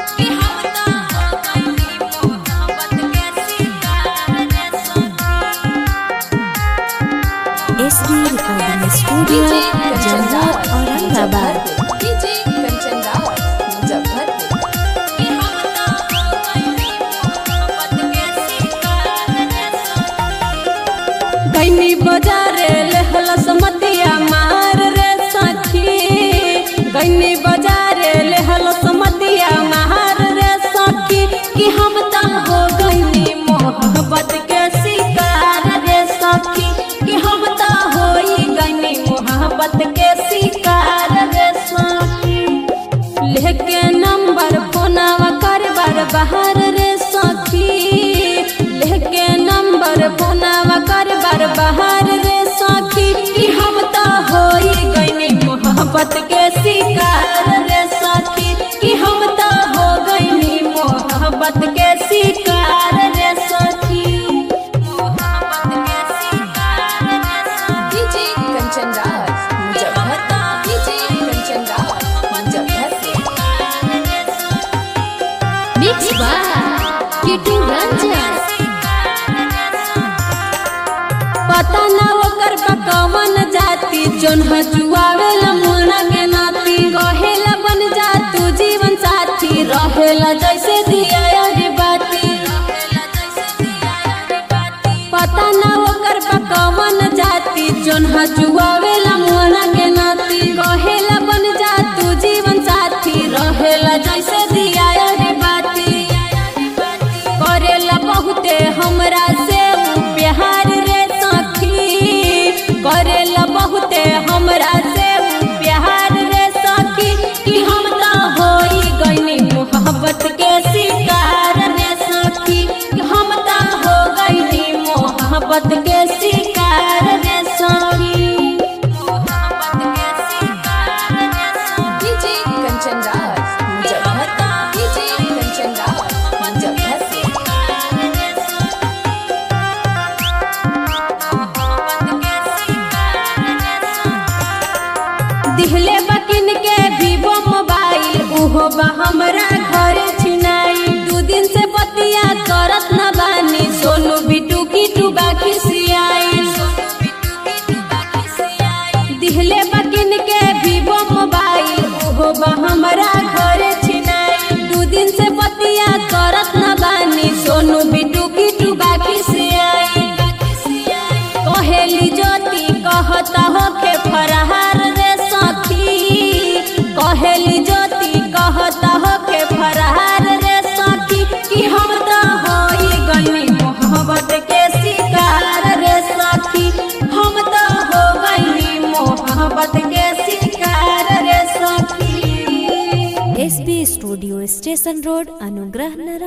SB recording studio Jamuna Aurangabad. गईनी बाजारे लेहला समतिया मार रे सखी, गईनी बाजारे लेहला समतिया मार रे सखी, कि हम ता हो गईनी मोहब्बत के शिकार रे सखी, कि हम ता होई गईनी मोहब्बत के शिकार रे सखी। लेके नंबर फोनवा कर बार बाहर रे सखी, लेके नंबर फोनवा कर बार बाहर रे सखी, कि हम ता होई गईनी मोहब्बत के शिकार रे सखी, कि हम ता हो गईनी मोहब्बत के शिकार रे सखी। मोहब्बत के शिकार रे सखी। DJ Kanchan Raj Muzaffar, DJ Kanchan Raj Muzaffar. Mix by Kitu Ranjan. पता न ओकर बकवन जाति, जोन हजुआवेला मोना के नाती, कहेला बन जा तू जीवन साथी, रहेला जैसे दिया रे बाती। पता न ओकर बकवन जाति, जोन हजुआवेला मोना के नाती, कहेला बन जा तू जीवन साथी, रहेला जैसे दिया रे बाती। करेला बहुते हमरा से प्यार रे सखी, करेला बहुते हमरा से प्यार रे सखी, कि हम ता होई गईनी मोहब्बत के शिकार रे सखी, कि हम ता हो गईनी मोहब्बत के शिकार रे सखी। मोहब्बत के शिकार रे सखी। DJ Kanchan Raj Muzaffar, DJ Kanchan Raj Muzaffar. दिहले बकिन के वीवो मोबाइल, उहो बा हमरा घर छिनाई, 2 दिन से बतिया करत न बानी, सोनू बिटू किटू बाकी सियाई। दिहले बकिन के वीवो मोबाइल, उहो बा हमरा घर छिनाई, 2 दिन से बतिया करत न बानी, सोनू बिटू किटू बाकी सियाई। कहेली ज्योति कहता होके फरहार रे सखी, कहेली ज्योति कहता होके फरहार रे सखी, कि हम ता होई गईनी मोहब्बत के शिकार रे सखी, हम ता हो गईनी मोहब्बत के शिकार रे सखी। एसबी स्टूडियो स्टेशन रोड अनुग्रह नगर।